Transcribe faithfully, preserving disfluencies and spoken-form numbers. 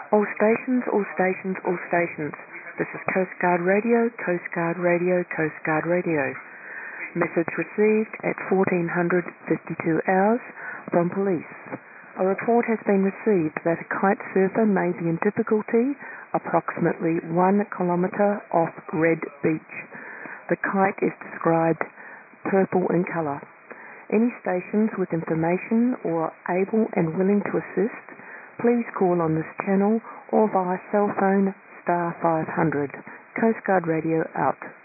All stations, all stations, all stations. This is Coast Guard Radio, Coast Guard Radio, Coast Guard Radio. Message received at fourteen fifty-two hours from police. A report has been received that a kite surfer may be in difficulty approximately one kilometre off Red Beach. The kite is described purple in colour. Any stations with information or are able and willing to assist, please call on this channel or via cell phone star five hundred. Coast Guard Radio out.